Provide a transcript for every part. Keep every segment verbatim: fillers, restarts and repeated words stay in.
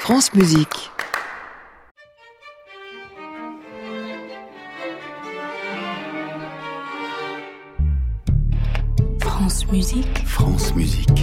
France Musique. France Musique. France Musique.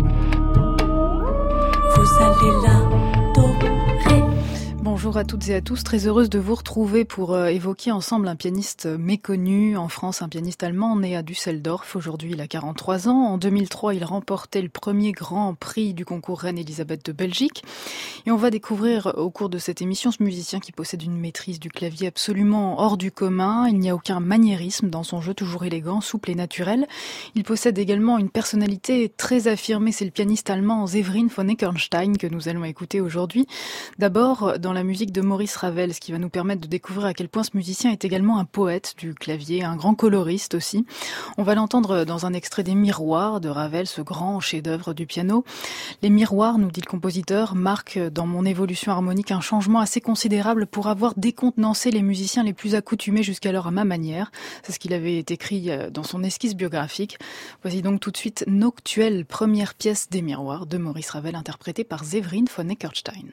Vous allez l'adorer. Bonjour à toutes et à tous, très heureuse de vous retrouver pour euh, évoquer ensemble un pianiste méconnu en France, un pianiste allemand né à Düsseldorf. Aujourd'hui, il a quarante-trois ans. En deux mille trois, il remportait le premier grand prix du concours Reine-Élisabeth de Belgique. Et on va découvrir au cours de cette émission ce musicien qui possède une maîtrise du clavier absolument hors du commun. Il n'y a aucun maniérisme dans son jeu, toujours élégant, souple et naturel. Il possède également une personnalité très affirmée. C'est le pianiste allemand Severin von Eckerstein que nous allons écouter aujourd'hui. D'abord, dans la musique de Maurice Ravel, ce qui va nous permettre de découvrir à quel point ce musicien est également un poète du clavier, un grand coloriste aussi. On va l'entendre dans un extrait des Miroirs de Ravel, ce grand chef-d'œuvre du piano. Les miroirs, nous dit le compositeur, marquent dans mon évolution harmonique un changement assez considérable pour avoir décontenancé les musiciens les plus accoutumés jusqu'alors à ma manière. C'est ce qu'il avait écrit dans son esquisse biographique. Voici donc tout de suite Noctuelle, première pièce des Miroirs de Maurice Ravel, interprétée par Severin von Eckerstein.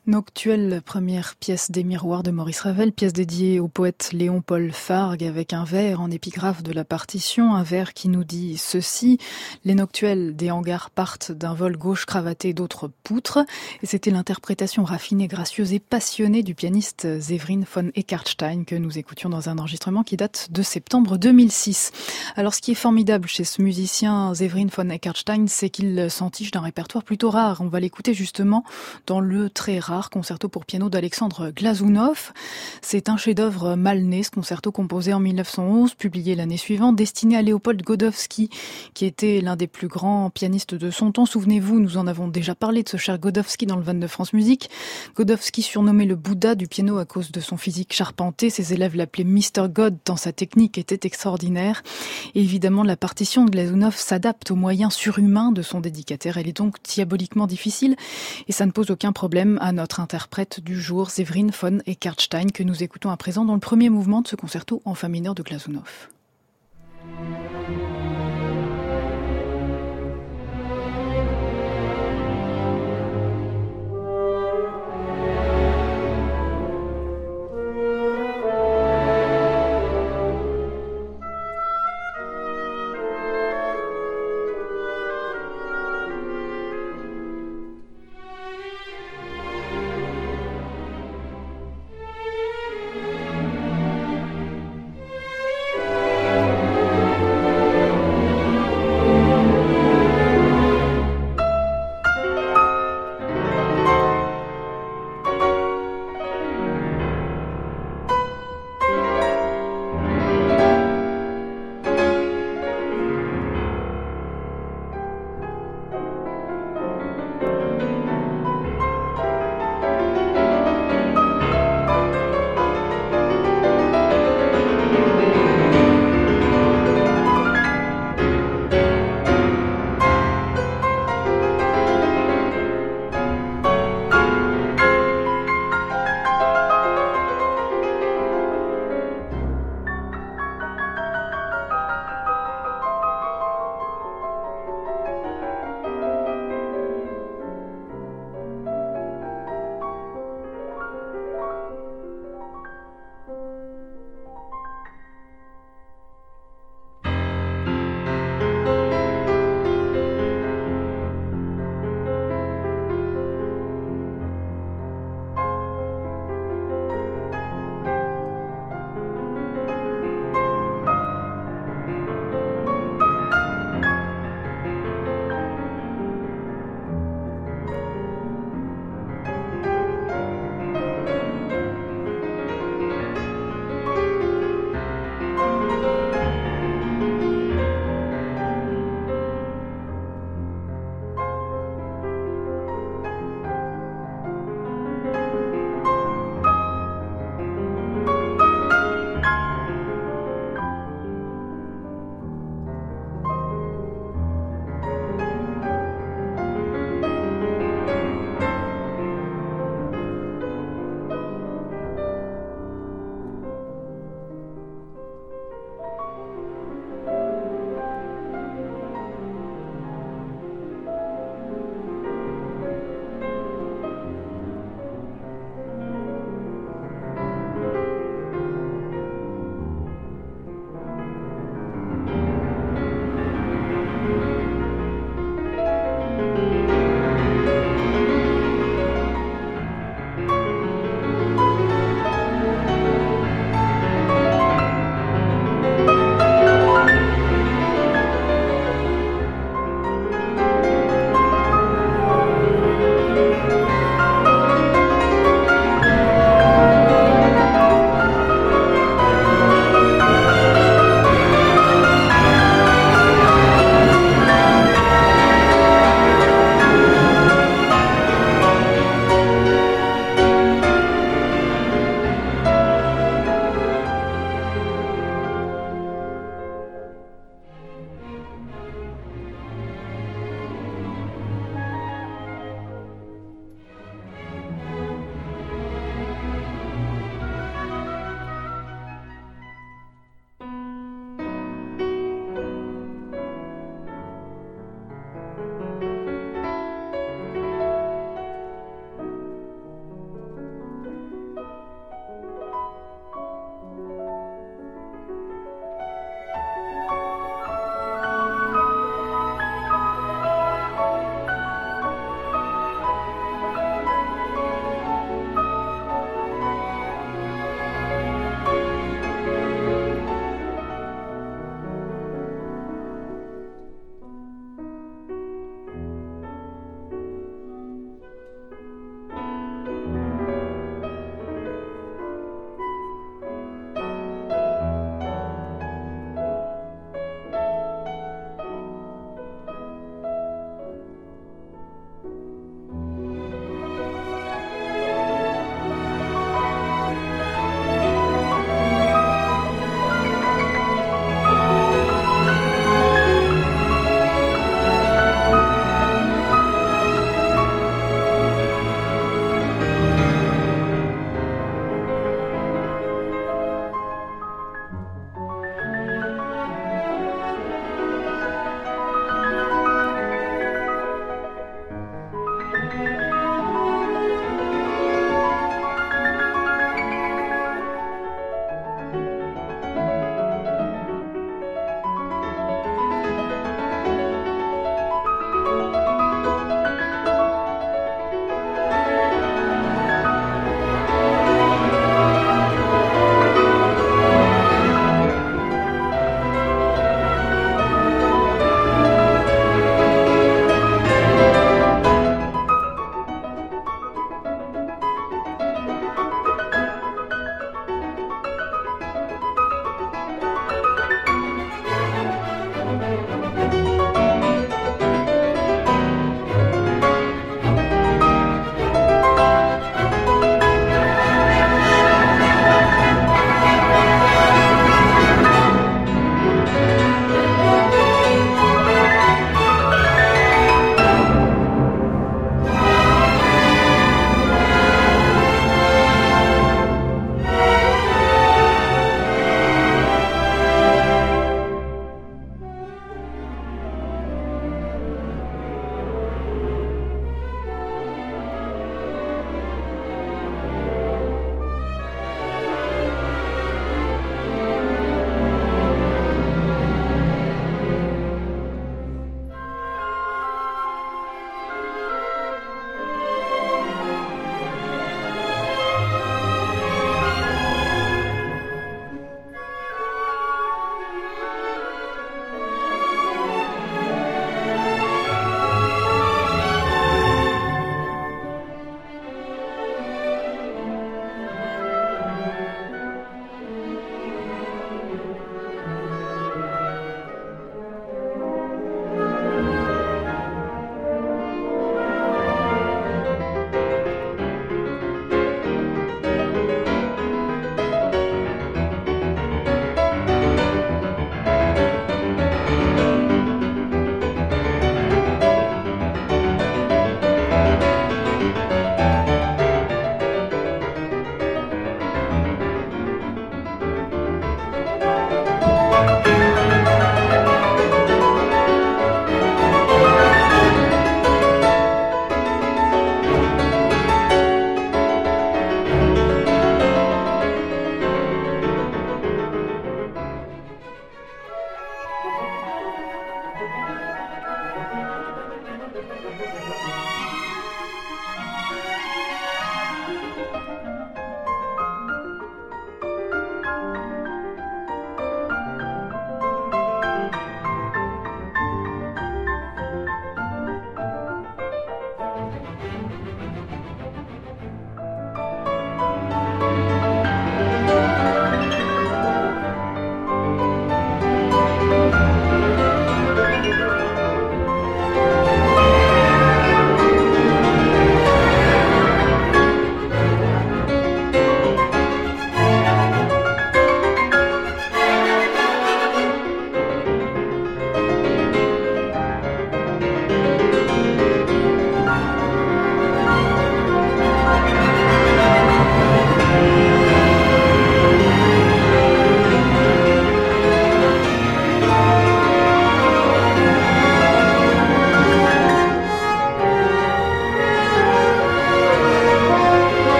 Noctuelle, première pièce des Miroirs de Maurice Ravel, pièce dédiée au poète Léon-Paul Fargue avec un vers en épigraphe de la partition, un vers qui nous dit ceci: les noctuelles des hangars partent d'un vol gauche cravaté d'autres poutres. Et c'était l'interprétation raffinée, gracieuse et passionnée du pianiste Séverine von Eckartstein que nous écoutions dans un enregistrement qui date de septembre deux mille six. Alors ce qui est formidable chez ce musicien Séverine von Eckartstein, c'est qu'il s'entiche d'un répertoire plutôt rare. On va l'écouter justement dans le très rare concerto pour piano d'Alexandre Glazunov. C'est un chef-d'œuvre mal né, ce concerto composé en mille neuf cent onze, publié l'année suivante, destiné à Léopold Godowsky, qui était l'un des plus grands pianistes de son temps. Souvenez-vous, nous en avons déjà parlé de ce cher Godowsky dans le Van de France Musique. Godowsky, surnommé le Bouddha du piano à cause de son physique charpenté, ses élèves l'appelaient mister God tant sa technique était extraordinaire. Et évidemment, la partition de Glazunov s'adapte aux moyens surhumains de son dédicataire. Elle est donc diaboliquement difficile et ça ne pose aucun problème à notre interprète du jour, Séverine von Eckartstein, que nous écoutons à présent dans le premier mouvement de ce concerto en fa mineur de Glazunov.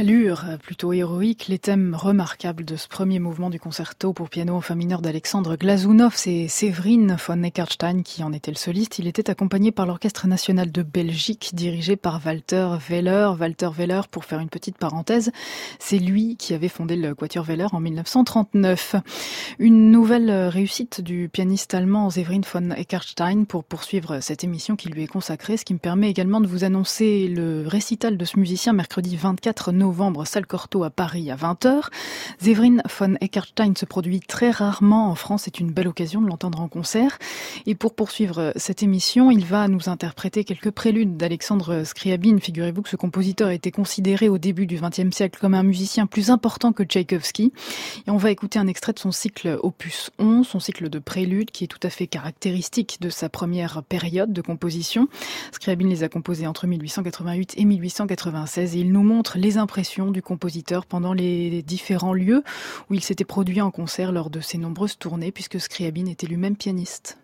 l'allure plutôt héroïque, les thèmes remarquables de ce premier mouvement du concerto pour piano en fa mineur d'Alexandre Glazunov, c'est Séverine von Eckartstein qui en était le soliste. Il était accompagné par l'Orchestre national de Belgique, dirigé par Walter Weller. Walter Weller, pour faire une petite parenthèse, c'est lui qui avait fondé le Quatuor Weller en mille neuf cent trente-neuf. Une nouvelle réussite du pianiste allemand Séverine von Eckartstein pour poursuivre cette émission qui lui est consacrée, ce qui me permet également de vous annoncer le récital de ce musicien mercredi vingt-quatre novembre, salle Cortot à Paris à vingt heures. Séverine von Eckartstein se produit très rarement en France, c'est une belle occasion de l'entendre en concert. Et pour poursuivre cette émission, il va nous interpréter quelques préludes d'Alexandre Scriabine. Figurez-vous que ce compositeur a été considéré au début du vingtième siècle comme un musicien plus important que Tchaïkovski. Et on va écouter un extrait de son cycle opus onze, son cycle de préludes qui est tout à fait caractéristique de sa première période de composition. Scriabine les a composés entre mille huit cent quatre-vingt-huit et mille huit cent quatre-vingt-seize et il nous montre les impressions du compositeur pendant les différents lieux où il s'était produit en concert lors de ses nombreuses tournées, puisque Scriabine était lui-même pianiste.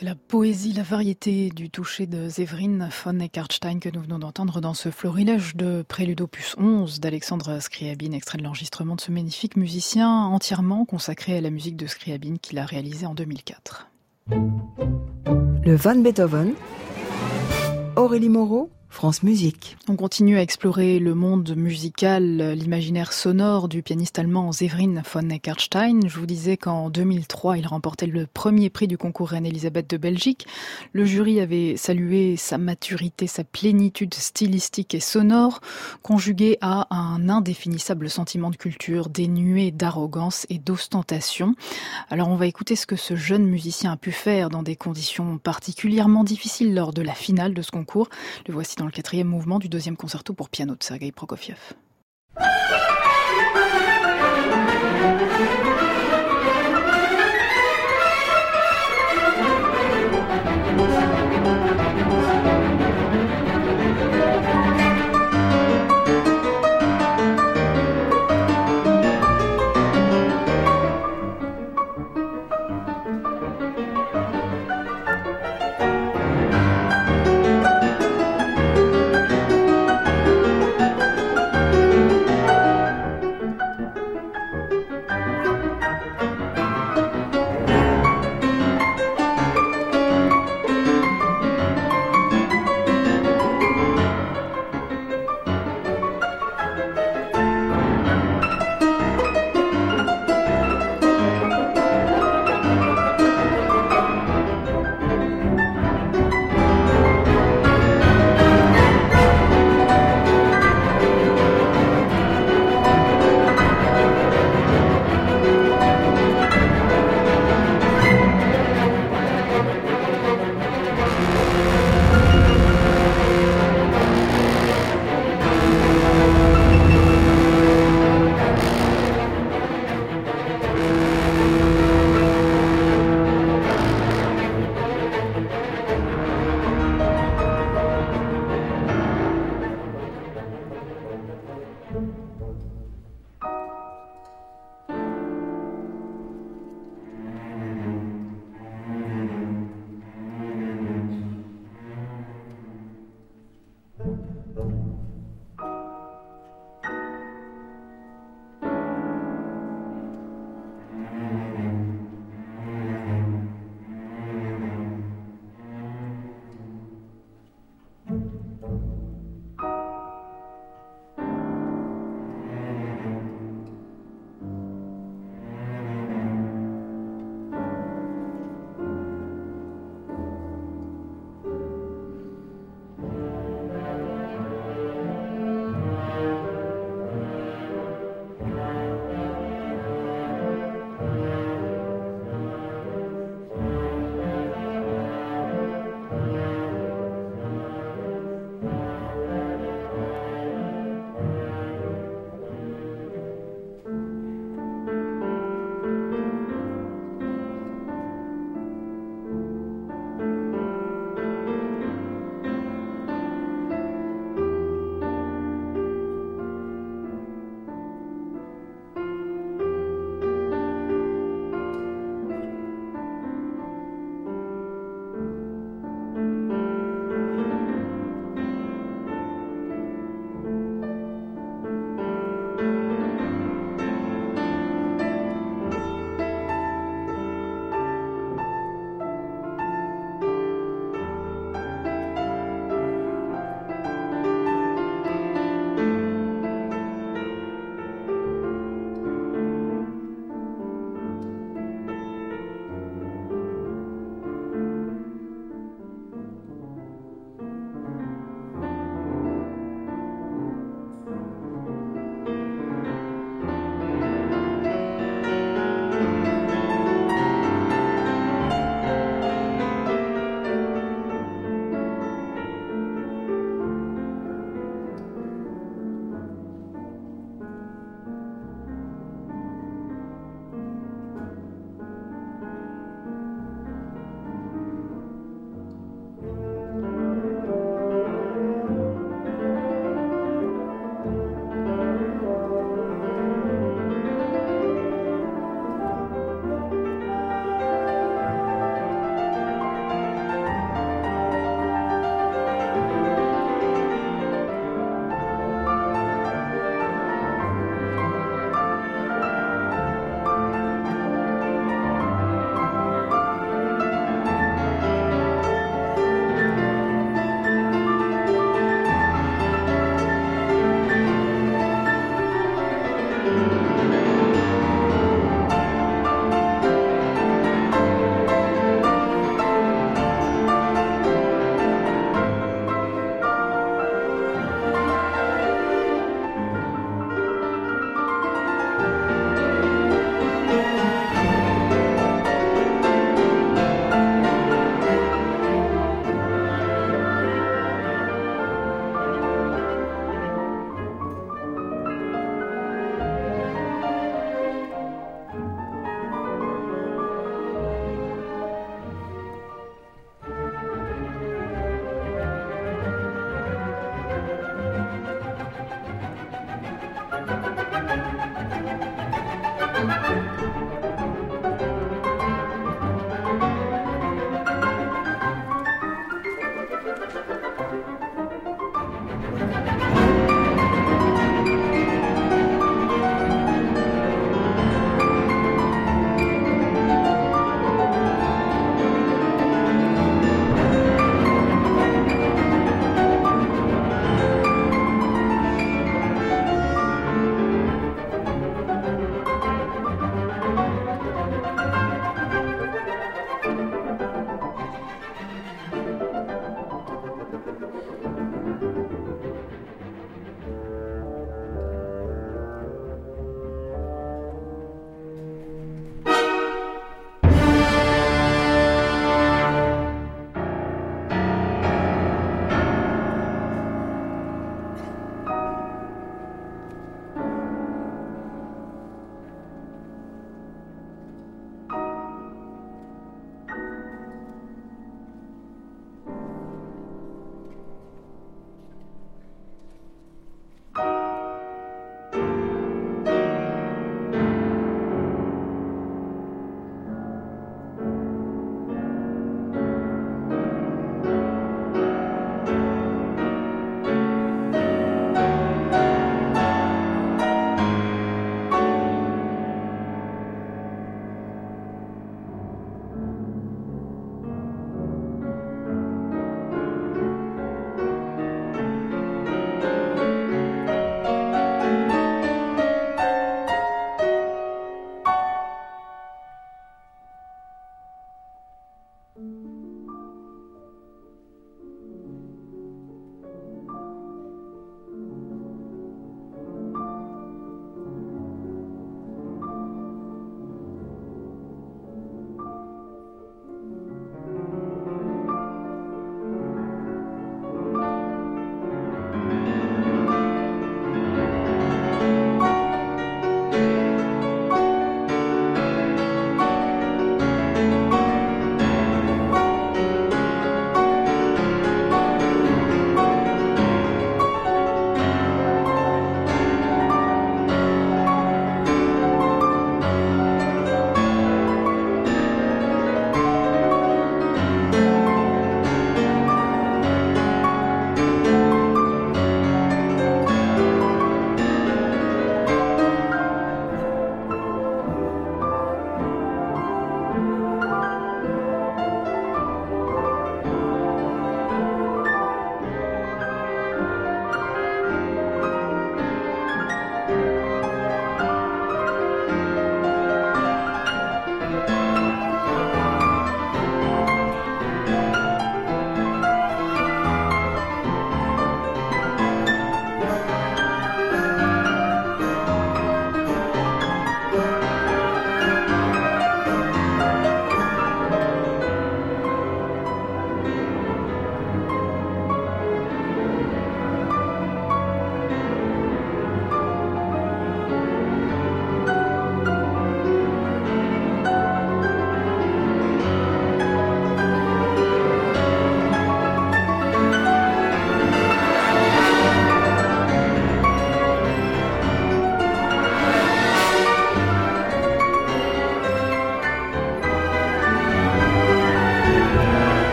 C'est la poésie, la variété du toucher de Séverine von Eckartstein que nous venons d'entendre dans ce florilège de Prélude opus onze d'Alexandre Scriabine, extrait de l'enregistrement de ce magnifique musicien entièrement consacré à la musique de Scriabine qu'il a réalisé en deux mille quatre. Le Van Beethoven, Aurélie Moreau, France Musique. On continue à explorer le monde musical, l'imaginaire sonore du pianiste allemand Séverine von Eckartstein. Je vous disais qu'en deux mille trois, il remportait le premier prix du concours Reine-Elisabeth de Belgique. Le jury avait salué sa maturité, sa plénitude stylistique et sonore, conjuguée à un indéfinissable sentiment de culture, dénué d'arrogance et d'ostentation. Alors on va écouter ce que ce jeune musicien a pu faire dans des conditions particulièrement difficiles lors de la finale de ce concours. Le voici dans le quatrième mouvement du deuxième concerto pour piano de Sergueï Prokofiev.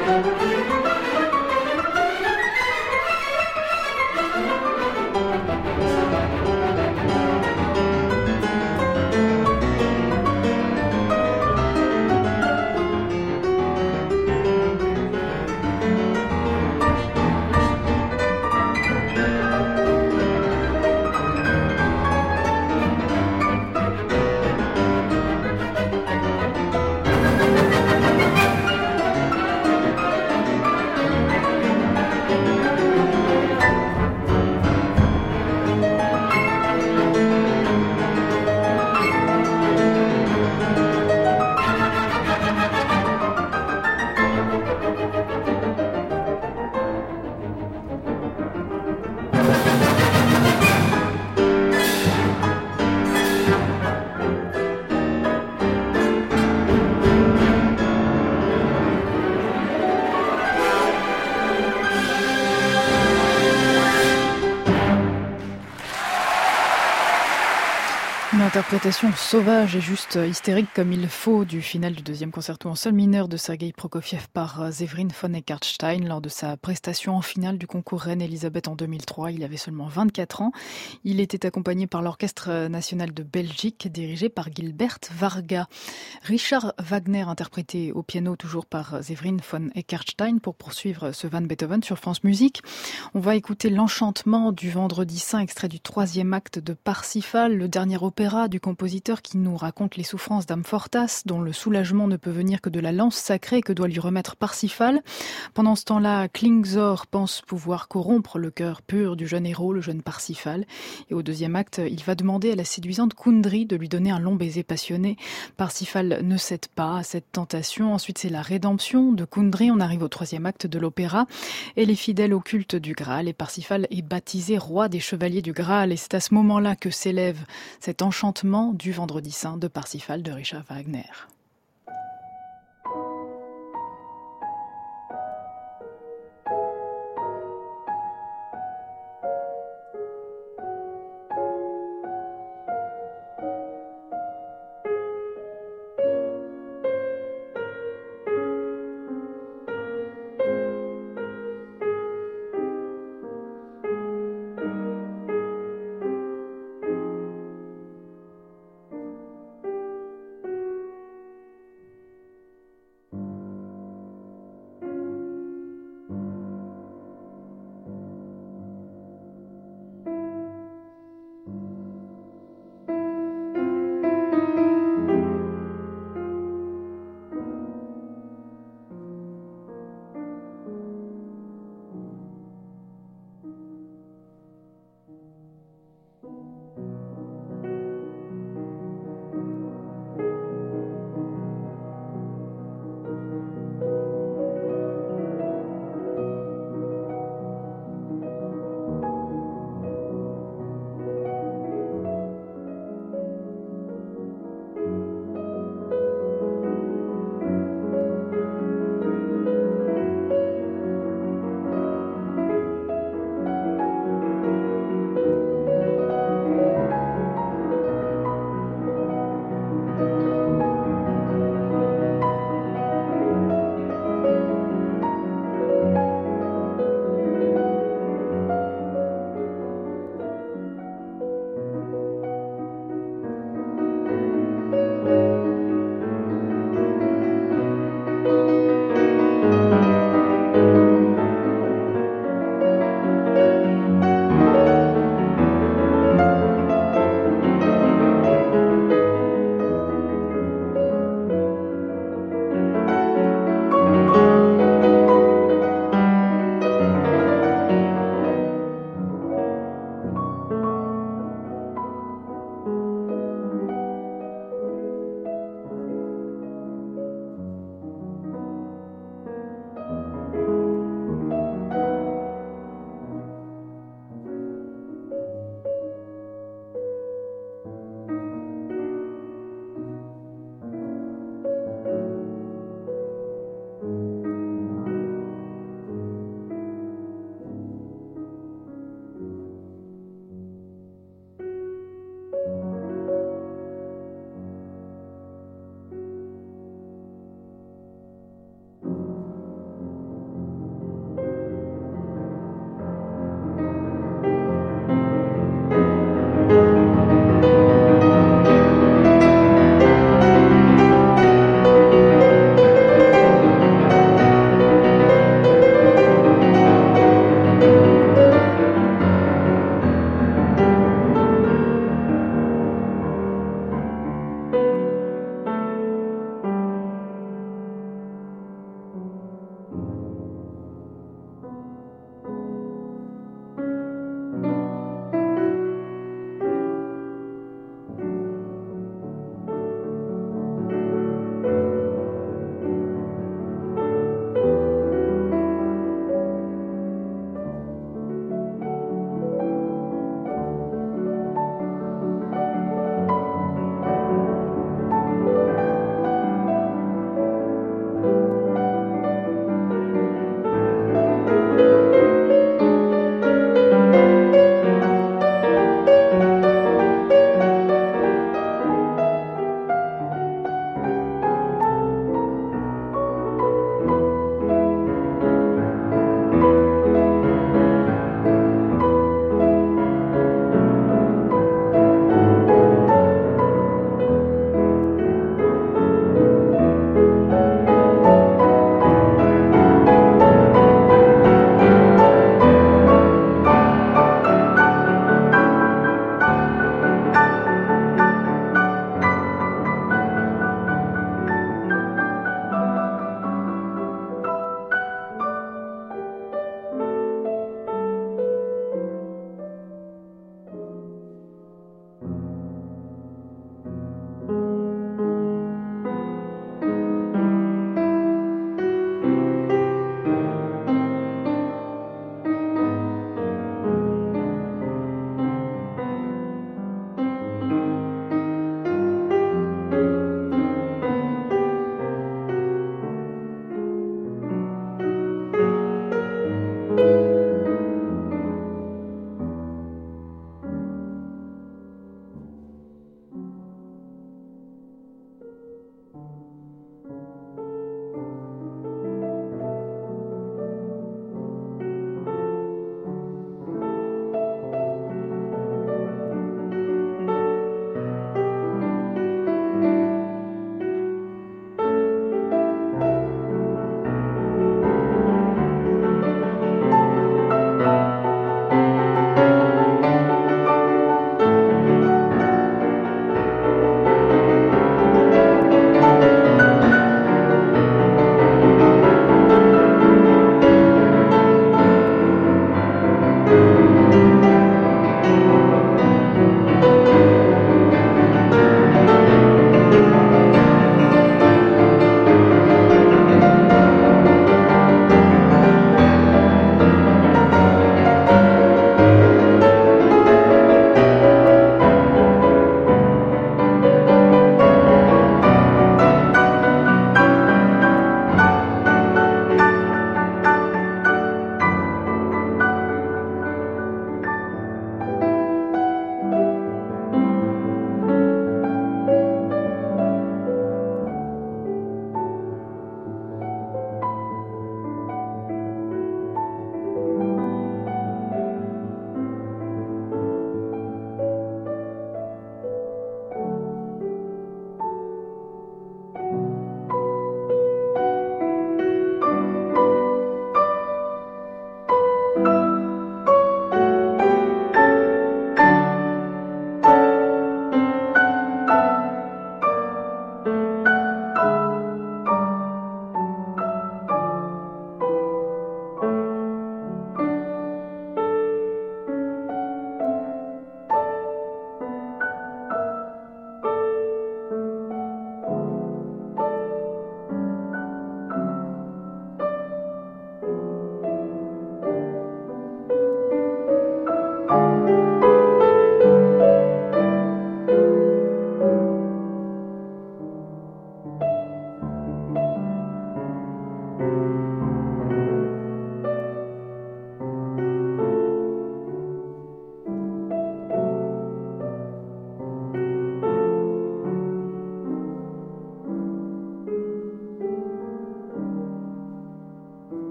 Interprétation sauvage et juste hystérique comme il faut du final du deuxième concerto en sol mineur de Sergueï Prokofiev par Séverine von Eckartstein lors de sa prestation en finale du concours Reine-Élisabeth en deux mille trois. Il avait seulement vingt-quatre ans. Il était accompagné par l'Orchestre national de Belgique dirigé par Gilbert Varga. Richard Wagner interprété au piano toujours par Séverine von Eckartstein pour poursuivre ce Van Beethoven sur France Musique. On va écouter l'Enchantement du Vendredi Saint, extrait du troisième acte de Parsifal, le dernier opéra du compositeur qui nous raconte les souffrances d'Amfortas, dont le soulagement ne peut venir que de la lance sacrée que doit lui remettre Parsifal. Pendant ce temps-là, Klingzor pense pouvoir corrompre le cœur pur du jeune héros, le jeune Parsifal. Et au deuxième acte, il va demander à la séduisante Kundry de lui donner un long baiser passionné. Parsifal ne cède pas à cette tentation. Ensuite, c'est la rédemption de Kundry. On arrive au troisième acte de l'opéra. Elle est fidèle au culte du Graal et Parsifal est baptisé roi des chevaliers du Graal. Et c'est à ce moment-là que s'élève cet enchantement du Vendredi Saint de Parsifal de Richard Wagner.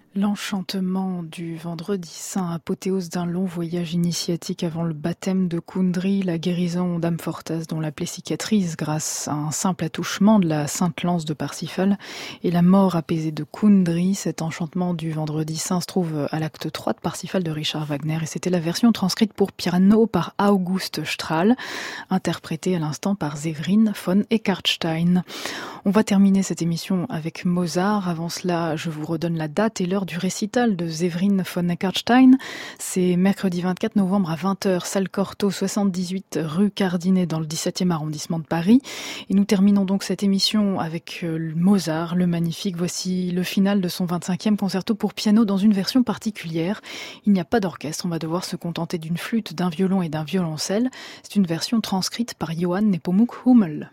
L'enchantement du vendredi saint, apothéose d'un long voyage initiatique avant le baptême de Kundry, la guérison d'âme Fortas dont la plaie cicatrise grâce à un simple attouchement de la sainte lance de Parsifal et la mort apaisée de Kundry. Cet enchantement du vendredi saint se trouve à l'acte trois de Parsifal de Richard Wagner et c'était la version transcrite pour piano par August Strahl, interprétée à l'instant par Séverine von Eckartstein. On va terminer cette émission avec Mozart. Avant cela, je vous redonne la date et l'heure du récital de Séverine von Eckartstein. C'est mercredi vingt-quatre novembre à vingt heures, salle Cortot, soixante-dix-huit rue Cardinet dans le dix-septième arrondissement de Paris. Et nous terminons donc cette émission avec Mozart, le magnifique. Voici le final de son vingt-cinquième concerto pour piano dans une version particulière. Il n'y a pas d'orchestre, on va devoir se contenter d'une flûte, d'un violon et d'un violoncelle. C'est une version transcrite par Johann Nepomuk Hummel.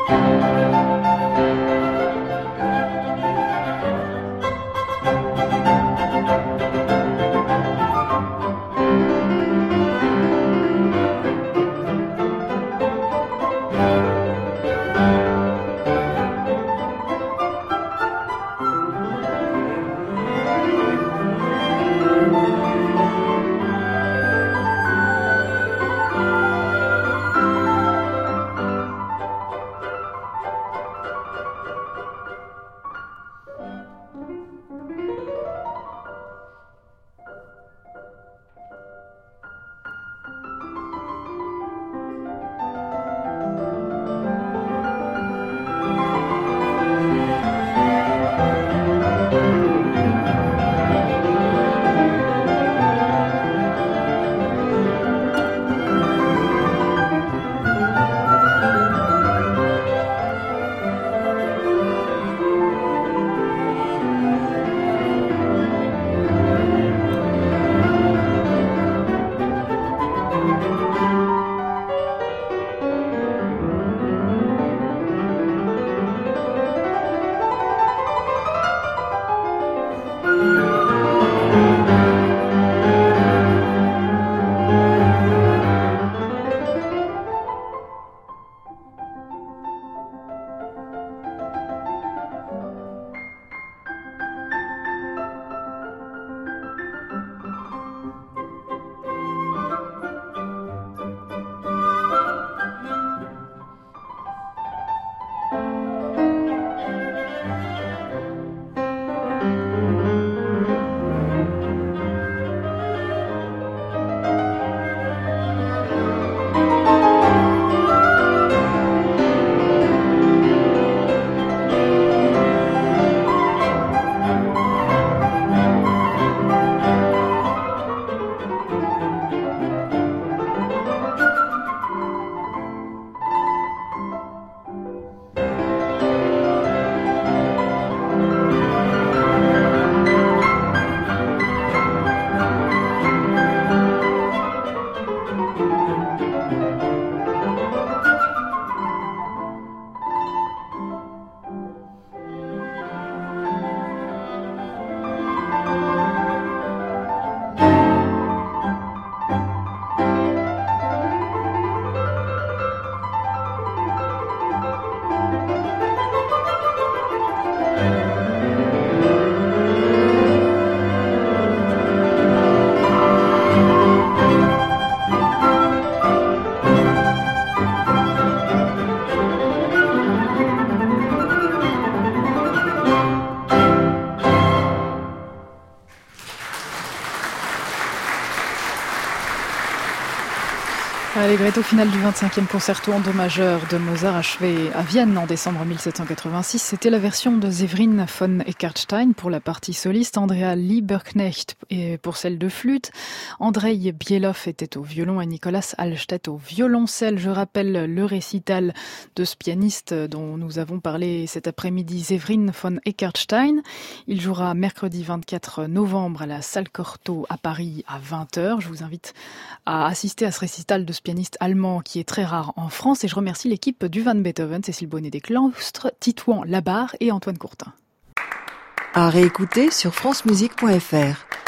Allegretto final du vingt-cinquième concerto en do majeur de Mozart achevé à Vienne en décembre mille sept cent quatre-vingt-six. C'était la version de Séverine von Eckartstein pour la partie soliste, Andrea Lieberknecht pour celle de flûte, Andrei Bielov était au violon et Nicolas Hallstedt au violoncelle. Je rappelle le récital de ce pianiste dont nous avons parlé cet après-midi, Séverine von Eckartstein. Il jouera mercredi vingt-quatre novembre à la Salle Cortot à Paris à vingt heures. Je vous invite à assister à ce récital de ce pianiste allemand qui est très rare en France et je remercie l'équipe du Van Beethoven, Cécile Bonnet des Claustres, Titouan Labarre et Antoine Courtin. À réécouter sur francemusique point f r.